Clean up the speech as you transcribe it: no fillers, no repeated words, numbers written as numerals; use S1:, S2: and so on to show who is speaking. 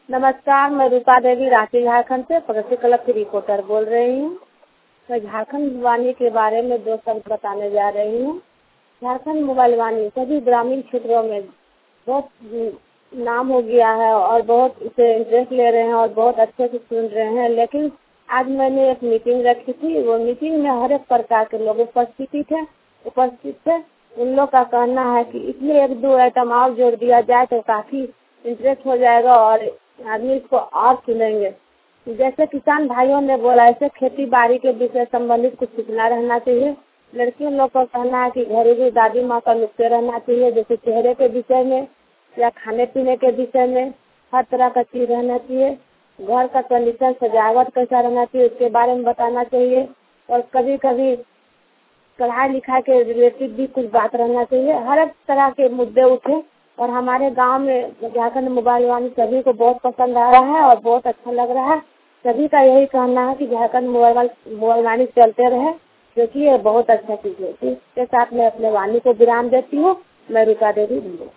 S1: नमस्कार, मैं रूपा देवी रांची झारखंड से प्रगति क्लब की रिपोर्टर बोल रही हूँ। मैं झारखंड वाणी के बारे में 2 शब्द बताने जा रही हूँ। झारखंड मोबाइल वाणी सभी ग्रामीण क्षेत्रों में बहुत नाम हो गया है और बहुत इसे इंटरेस्ट ले रहे हैं और बहुत अच्छे से सुन रहे हैं। लेकिन आज मैंने एक मीटिंग रखी थी, वो मीटिंग में हर एक प्रकार के लोग उपस्थित थे। उन लोग का कहना है कि इसमें 1-2 आइटम और जोड़ दिया जाए तो काफी इंटरेस्ट हो जाएगा और आदमी इसको और सुनेंगे। जैसे किसान भाइयों ने बोला, ऐसे खेती बाड़ी के विषय संबंधित कुछ सूचना रहना चाहिए। लड़कियों लोग का कहना है कि घरेलू दादी माँ का नुस्खे रहना चाहिए, जैसे चेहरे के विषय में या खाने पीने के विषय में हर तरह का चीज रहना चाहिए। घर का कंडीशन सजावट कैसा रहना चाहिए उसके बारे में बताना चाहिए। और कभी कभी पढ़ाई लिखाई के रिलेटेड भी कुछ बात रहना चाहिए। हर एक तरह के मुद्दे उठे और हमारे गांव में झारखंड मोबाइल वाणी सभी को बहुत पसंद आ रहा है और बहुत अच्छा लग रहा है। सभी का यही कहना है कि झारखंड मोबाइल वाणी चलते रहे, क्योंकि ये बहुत अच्छा चीज है। इसके साथ मैं अपने वाणी को विराम देती हूँ। मैं रूपा देवी।